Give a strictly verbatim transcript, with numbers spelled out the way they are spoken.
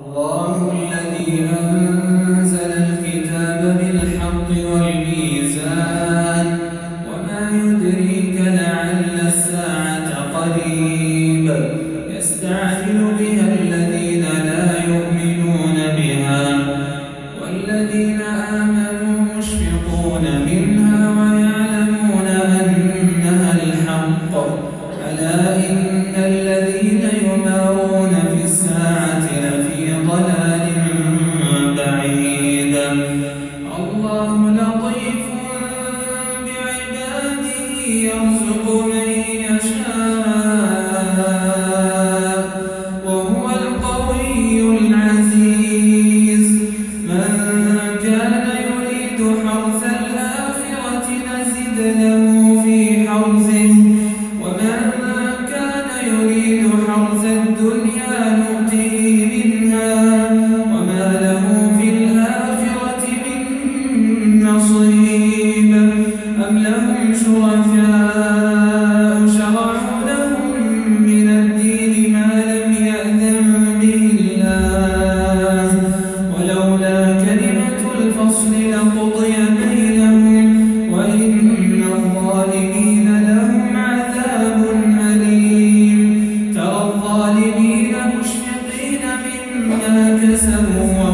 الله الذي أنزل الكتاب بالحق والميزان وما يدريك لعل الساعة قريب يستعجل بها الذين لا يؤمنون بها والذين آمنوا مشفقون منها ويعلمون أنها الحق ألا إن الذين يمارون في الساعة لفي ضلال بعيد الله لطيف بعباده يرزق من يشاء وهو القوي العزيز من كان يريد حرث الآخرة نزد له في حرثه ومن كان يريد حرث الدنيا نؤته منها وما له في الآخرة من نصيب أم لهم شركاء شرعوا لهم من الدين ما لم يأذن به الله ولولا كلمة الفصل لقضي بينهم وإن الظالمين لهم عذاب أليم ترى الظالمين مشفقين مما كسبوا